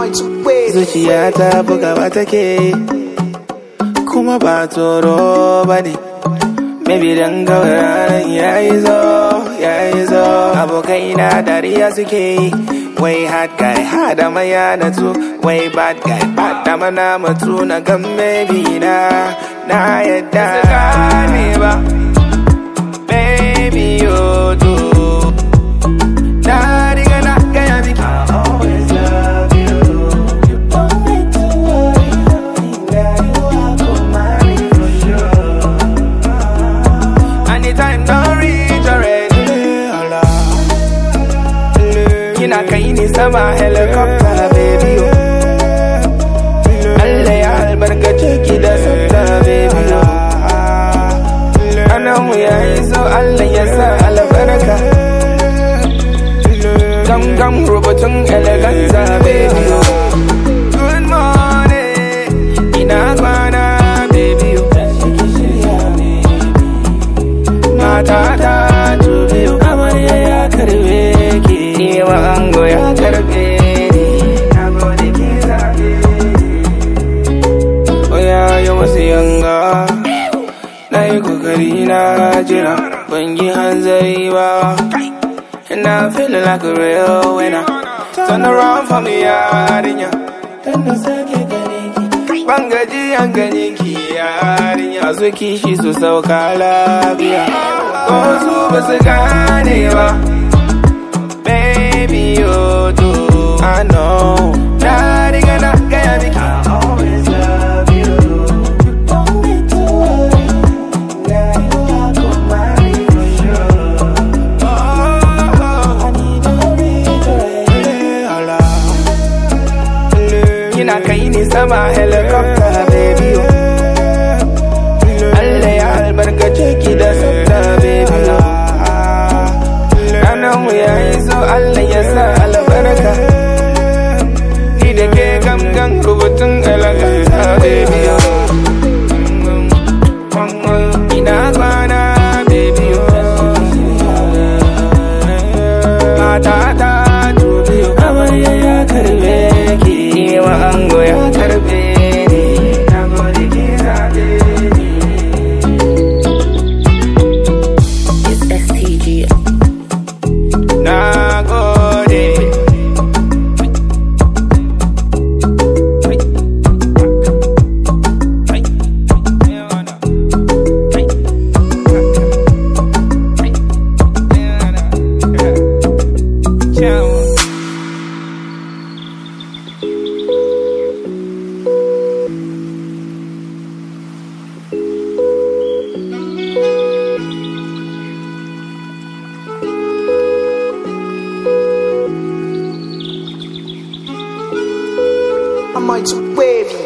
Zuciya ta bugawa take kuma ba tsoro bane. Maybe dan gauraran yayi zo abokai na dariya suke. Wai hard guy hada maya na tu. Wai bad guy bad da mana mutu na gan maybe na yadda ne ba. Baby you do. Na riga na gaya miki I always love you. You don't need to worry, honey, that you are for mine for sure. Anytime don't reach already. Kina kai ni sama helicopter baby yo. Allah ya albarkace ki da sabta baby yo. Anan mu yayi so Allah ya sa albarka. Gam rubutun eleganza baby yo. Good morning, ina kwana baby yo. Matata tube yo. Amarya ya karbe ki, niwa ango ya karbe ni. Nagode ki zabe ni. Oya yo masu yanga, nayi kokari na jira, ban yi hanzari ba. And I'm feeling like a real winner. Turn around for me, yarinya. Bangaji an gani ki yarinya. Su kishi su sauka lafiya. Ko su ba su gane ba. Baby you do. I know. Na riga na gaya miki I always love you. You don't need to worry. Now you are for mine for sure. Kina kai ni sama helicopter baby yo. Allah ya albarkace ki da sabta baby yo. Ranar mu yayi so Allah ya sa albarka. Ni da ke gamgan rubutun eleganta baby yo. Ina kwana baby yo. Matata tube yo. Amarya ya karbe ki, niwa ango ya karbe ni. Nagode ki zabe ni. It's STG. Nagode. I might wave you.